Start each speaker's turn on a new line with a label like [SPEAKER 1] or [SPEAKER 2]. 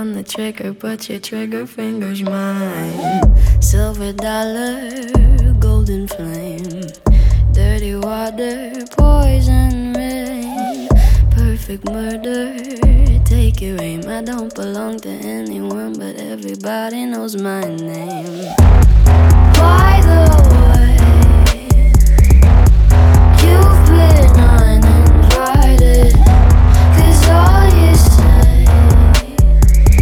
[SPEAKER 1] On the trigger, but your trigger finger's mine. Silver dollar, golden flame, dirty water, poison rain, perfect murder, take your aim. I don't belong to anyone, but everybody knows my name. Why the